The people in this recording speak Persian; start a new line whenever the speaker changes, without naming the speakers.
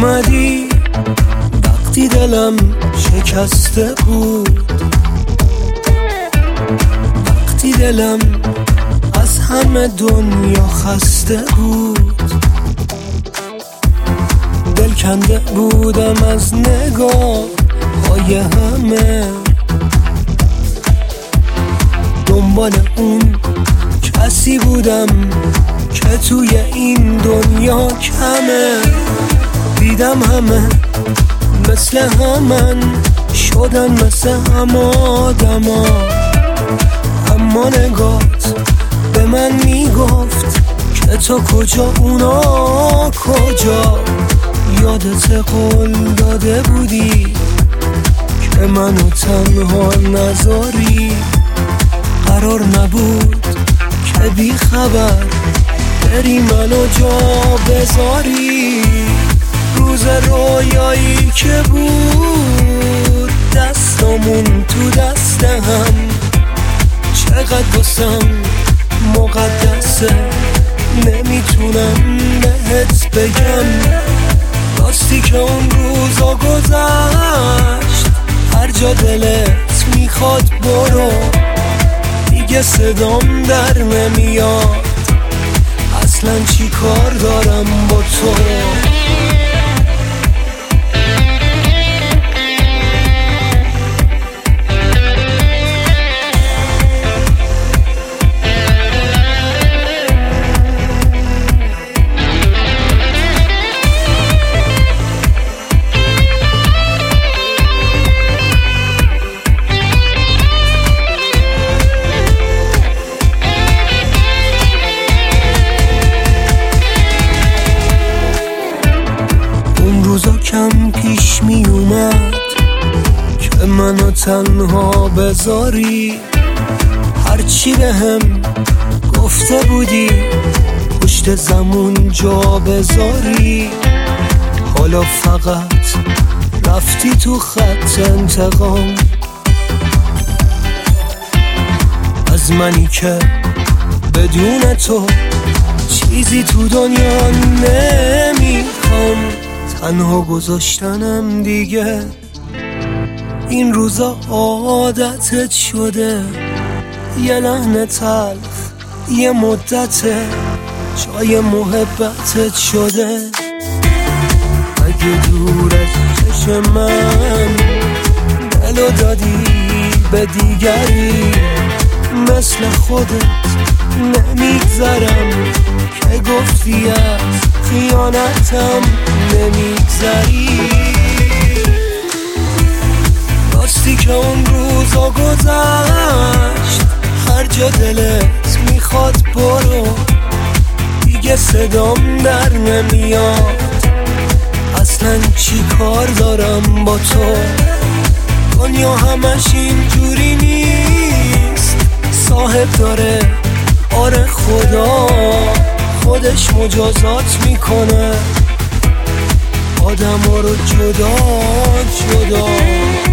اومدی وقتی دلم شکسته بود، وقتی دلم از همه دنیا خسته بود. دل کنده بودم از نگاه های همه، دنبال اون کسی بودم که توی این دنیا کمه. دیدم همه مثل همن شدن، مثل هم آدما، اما نگات به من میگفت که تو کجا اونا کجا. یادت قول داده بودی که منو تنها نذاری، قرار نبود که بی خبر بری منو جا بذاری. روز رویایی که بود دستامون تو دست هم، چقدر واسم مقدسه نمیتونم بهت بگم. راستی که اون روزا گذشت، هر جا دلت میخواد برو، دیگه صدام در نمیاد اصلا چی کار دارم با تو. روزا کم پیش می اومد که منو تنها بذاری، هرچی به هم گفته بودی پشت زمون جا بذاری. حالا فقط رفتی تو خط انتقام از منی که بدون تو چیزی تو دنیا نمیخوام. تنها گذاشتنم دیگه این روزا عادتت شده، یه لحن تلخ یه مدته جای محبتت شده. اگه دور از چشم من دلو دادی به دیگری، مثل خودت نمیگذرم که گفتی از خیانتم نمیگذری. راستی که اون روزا گذشت، هر جا دلت میخواد برو، دیگه صدام در نمیاد اصلا چی کار دارم با تو. دنیا همش اینجوری نیست، صاحب داره آره خدا خودش مجازات میکنه آدم ها رو جدا جدا.